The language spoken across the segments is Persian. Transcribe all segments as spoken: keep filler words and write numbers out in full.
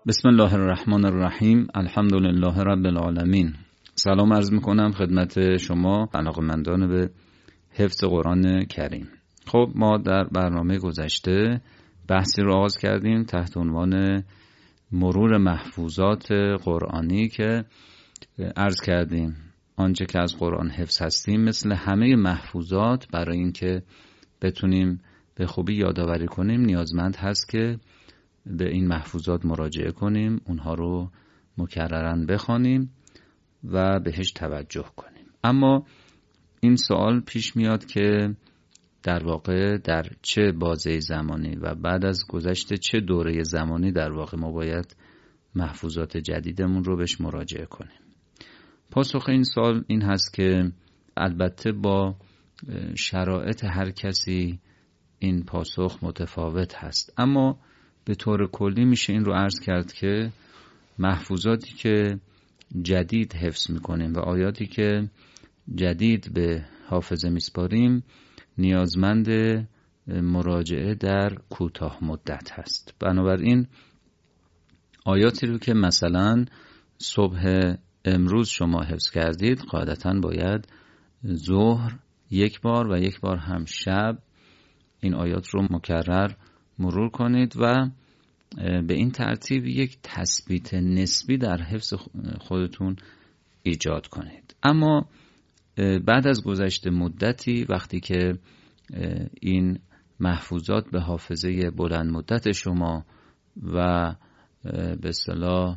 بسم الله الرحمن الرحیم. الحمد لله رب العالمین. سلام عرض میکنم خدمت شما علاقه‌مندان به حفظ قرآن کریم. خب ما در برنامه گذشته بحثی رو آغاز کردیم تحت عنوان مرور محفوظات قرآنی که عرض کردیم آنچه که از قرآن حفظ هستیم مثل همه محفوظات برای اینکه بتونیم به خوبی یادآوری کنیم نیازمند هست که به این محفوظات مراجعه کنیم، اونها رو مکرراً بخوانیم و بهش توجه کنیم. اما این سوال پیش میاد که در واقع در چه بازه زمانی و بعد از گذشت چه دوره زمانی در واقع ما باید محفوظات جدیدمون رو بهش مراجعه کنیم. پاسخ این سوال این هست که البته با شرایط هر کسی این پاسخ متفاوت هست، اما به طور کلی میشه این رو عرض کرد که محفوظاتی که جدید حفظ میکنیم و آیاتی که جدید به حافظه میسپاریم نیازمند مراجعه در کوتاه مدت هست. بنابراین آیاتی رو که مثلا صبح امروز شما حفظ کردید قاعدتاً باید ظهر یک بار و یک بار هم شب این آیات رو مکرر مرور کنید و به این ترتیب یک تثبیت نسبی در حفظ خودتون ایجاد کنید. اما بعد از گذشت مدتی وقتی که این محفوظات به حافظه بلند مدت شما و به اصطلاح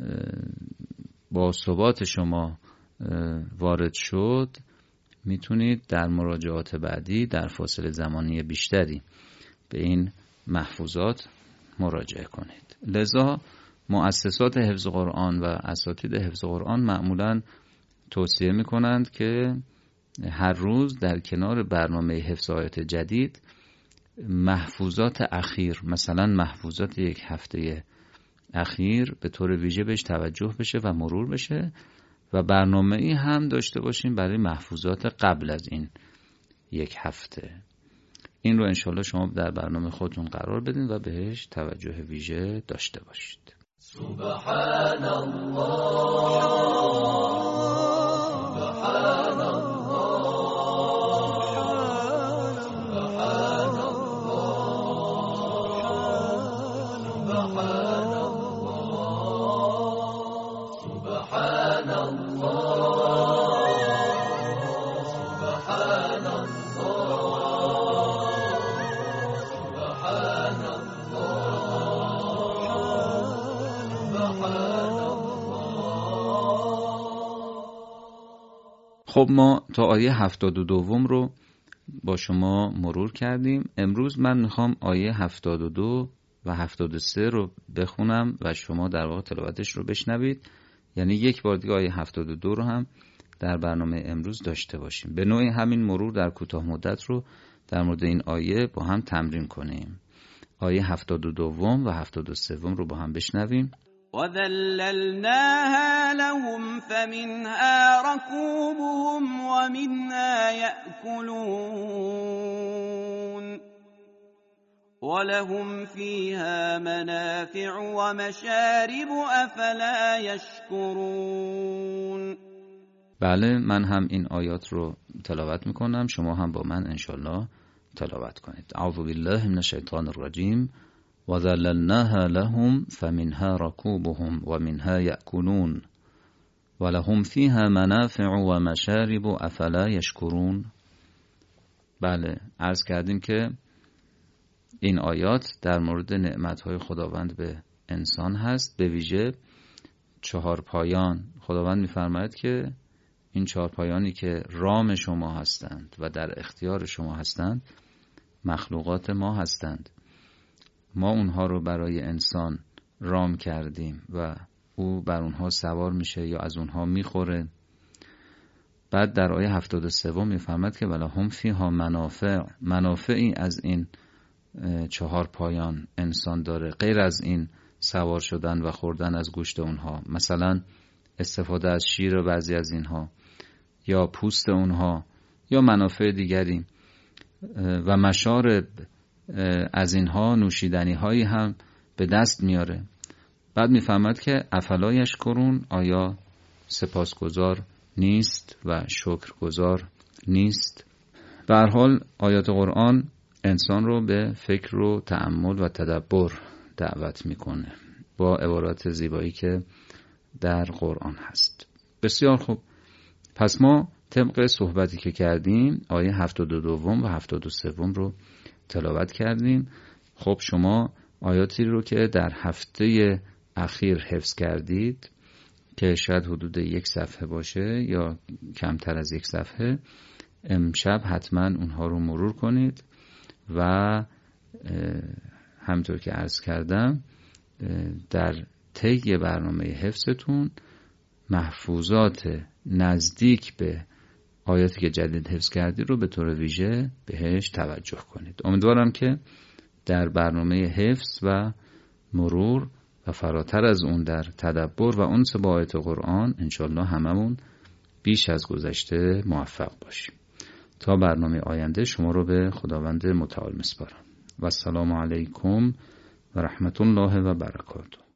با ثبات شما وارد شد میتونید در مراجعات بعدی در فاصله زمانی بیشتری به این محفوظات مراجعه کنید. لذا مؤسسات حفظ قرآن و اساتید حفظ قرآن معمولاً توصیه میکنند که هر روز در کنار برنامه حفظ آیات جدید محفوظات اخیر، مثلا محفوظات یک هفته اخیر به طور ویژه بهش توجه بشه و مرور بشه و برنامه‌ای هم داشته باشیم برای محفوظات قبل از این یک هفته. این رو انشالله شما در برنامه خودتون قرار بدین و بهش توجه ویژه داشته باشید. سبحان الله سبحان الله سبحان الله سبحان خب ما تا آیه هفتاد و دوم رو با شما مرور کردیم. امروز من میخوام آیه هفتاد و دو و هفتاد و سه رو بخونم و شما در واقع تلاوتش رو بشنوید، یعنی یک بار دیگه آیه هفتاد و دو رو هم در برنامه امروز داشته باشیم. به نوعی همین مرور در کوتاه مدت رو در مورد این آیه با هم تمرین کنیم. آیه هفتاد و دوم و هفتاد و سوم رو با هم بشنویم. وَذَلَّلْنَاهَا لَهُمْ فَمِنْهَا رَكُوبُهُمْ وَمِنْهَا يَأْكُلُونَ وَلَهُمْ فِيهَا مَنَافِعُ وَمَشَارِبُ أَفَلَا يَشْكُرُونَ. بله، من هم این آیات رو تلاوت میکنم، شما هم با من انشالله تلاوت کنید. اعوذ بالله من الشیطان الرجیم. وَذَلَّلْنَاهَا لَهُمْ فَمِنْهَا رَكُوبُهُمْ وَمِنْهَا يَأْكُلُونَ وَلَهُمْ فِيهَا مَنَافِعُ وَمَشَارِبُ أَفَلَا يَشْكُرُونَ. بله، عرض کردیم که این آیات در مورد نعمت‌های خداوند به انسان هست، به ویژه چهار پایان. خداوند می‌فرماید که این چهار پایانی که رام شما هستند و در اختیار شما هستند مخلوقات ما هستند. ما اونها رو برای انسان رام کردیم و او بر اونها سوار میشه یا از اونها میخوره. بعد در آیه هفتاد و سه میفرماد که ولهم فیها منافع، منافعی از این چهار پایان انسان داره غیر از این سوار شدن و خوردن از گوشت اونها، مثلا استفاده از شیر بعضی از اینها یا پوست اونها یا منافع دیگری و مشارب از اینها نوشیدنی هایی هم به دست میاره. بعد میفهمد که افلا یشکرون، آیا سپاسگزار نیست و شکرگزار نیست. به هر حال آیات قرآن انسان رو به فکر و تأمل و تدبر دعوت میکنه با عبارات زیبایی که در قرآن هست. بسیار خوب، پس ما طبق صحبتی که کردیم آیه هفتاد و دوم و هفتاد و سوم رو تلاوت کردیم. خب شما آیاتی رو که در هفته اخیر حفظ کردید که شاید حدود یک صفحه باشه یا کمتر از یک صفحه، امشب حتما اونها رو مرور کنید و همطور که عرض کردم در طی برنامه حفظتون محفوظات نزدیک به آیاتی که جدید حفظ کردید رو به طور ویژه بهش توجه کنید. امیدوارم که در برنامه حفظ و مرور و فراتر از اون در تدبر و انس با آیات قرآن انشالله هممون بیش از گذشته موفق باشیم. تا برنامه آینده شما رو به خداوند متعال میسپارم و السلام علیکم و رحمت الله و برکاته.